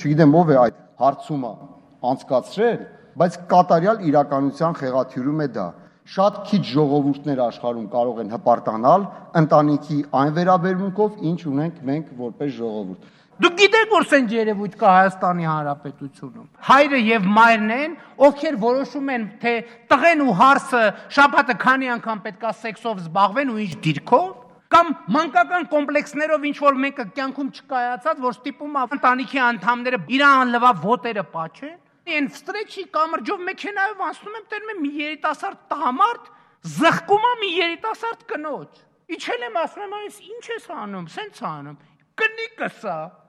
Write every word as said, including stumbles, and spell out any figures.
Չգիտեմ ով է այդ հարցումը անցկացրել, բայց կատարյալ իրականության խեղաթյուրում է դա։ Շատ քիչ ժողովուրդներ աշխարհում կարող են հպարտանալ ընտանիքի այն վերաբերմունքով, ինչ ունենք մենք որպես ժողովուրդ։ Դուք գիտեք, որ սենց երևույթ կա Հայաստանի Հանրապետությունում։ Հայրը եւ մայրն են, ովքեր որոշում են, թե տղեն ու հարսը շաբաթը քանի անգամ պետքա սեքսով զբաղվեն ու ինչ դիրքով, կամ մանկական կոմպլեքսներով ինչ որ մեկը կյանքում չկայացած, որ ստիպում է ընտանիքի անդամները իրան լվա ոտերը պաչեն։ Այն վստրեչի կամրջով մեքենայով անցնում եմ, տերում եմ մի երիտասարդ տղամարդ, զղկում է մի երիտասարդ կնոջ։ Իջել եմ ասում եմ, այս ինչ ես անում, սենց անում։ Կնիկը սա։